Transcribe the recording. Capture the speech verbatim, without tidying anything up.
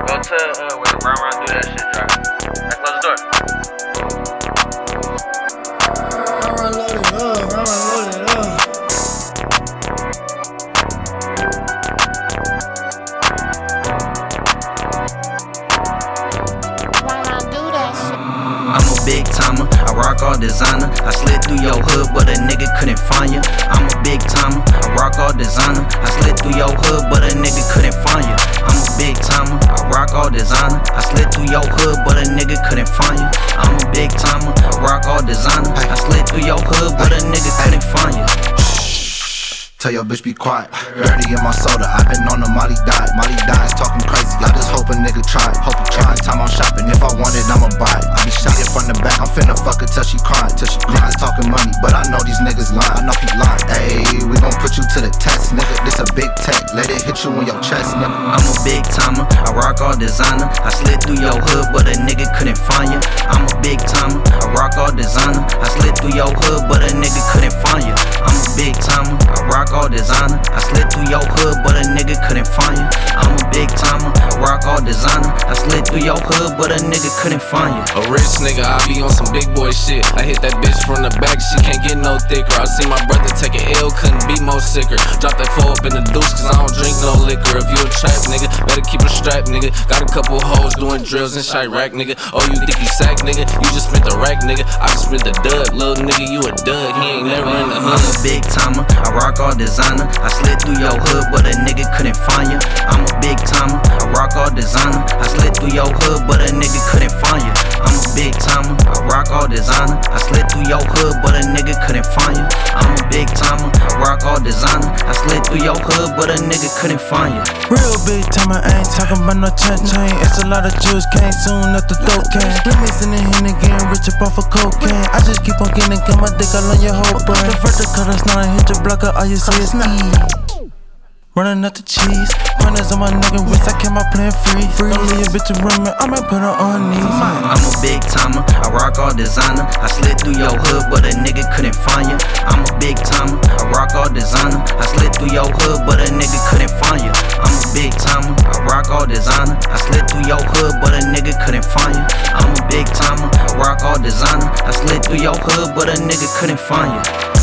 Go to uh, where the Round Round do that shit drop. Right, close the door. Round Round load it up, Round Round load it up. I'm a big timer, I rock all designer. I slid through your hood, but a nigga couldn't find you. I'm a big timer, I rock all designer. I slid through your hood, but a nigga couldn't find you. I'm a big timer, I rock all designer. I slid through your hood, but a nigga couldn't find you. I'm a big timer, I rock all designer. I slid through your hood, but a nigga couldn't find you. Tell your bitch be quiet. Dirty in my soda, I been on the Molly diet. Molly diet, talking crazy. I just hope a nigga try it. Hope he try it. Time I'm shopping, if I want it, I'ma buy it. I be shot it from the back, I'm finna fuck her till she crying. Till she crying, talking money, but I know these niggas lying. I know he lying. Ayy, we gon' put you to the test, nigga. This a big tech, let it hit you in your chest, nigga. I'm a big timer, I rock all designer. I slid through your hood, but a nigga couldn't find you. I'm a big timer, I rock all designer. I slid through your hood, but a nigga couldn't find you. I'm a big timer, I rock all designer. I slid through your hood, but a nigga couldn't find you. I'm a big timer, I rock all designer. I slid through your hood, but a nigga couldn't find you. A rich nigga, I be on some big boy shit. I hit that bitch from the back, she can't get no thicker. I see my brother take an L, couldn't be more sicker. Drop that four up in the deuce, cause I don't drink no liquor. If you a trap nigga, better keep a strap nigga. Got a couple hoes doing drills in Chirac nigga. Oh, you think you sack nigga? You just spent the rack nigga. I just spent the dud, little nigga, you a dud. He ain't never in the hood. I'm a big timer, I rock all designer. I slid through your hood, but a nigga couldn't find you. I'm a big timer, I rock all designer. I slid through your hood, but a nigga couldn't find you. I'm a big timer, I rock all designer. I slid through your hood, but a nigga couldn't find you. I'm a big timer, I rock all designer. I slid through your hood, but a nigga couldn't find you. Real big timer, I ain't talking about no chain chain. It's a lot of Jews came soon after throat came. Remixing the hen again, rich up off of cocaine. I just keep on getting, get my dick all on your whole brain. The vertical, that's not a hit your blocker, all you see is E. Running out the cheese, pointers on my nigga wrist, I came out playing free. Free, don't leave a bitch to run me, I might put her on knees. I'm a big timer, I rock all designer. I slid through your hood, but a nigga couldn't find you. I'm a big timer, I rock all designer. I slid through your hood, but a nigga couldn't find you. I'm a big timer, I rock all designer. I slid through your hood, but a nigga couldn't find you. I'm a big timer, I rock all designer. I slid through your hood, but a nigga couldn't find you.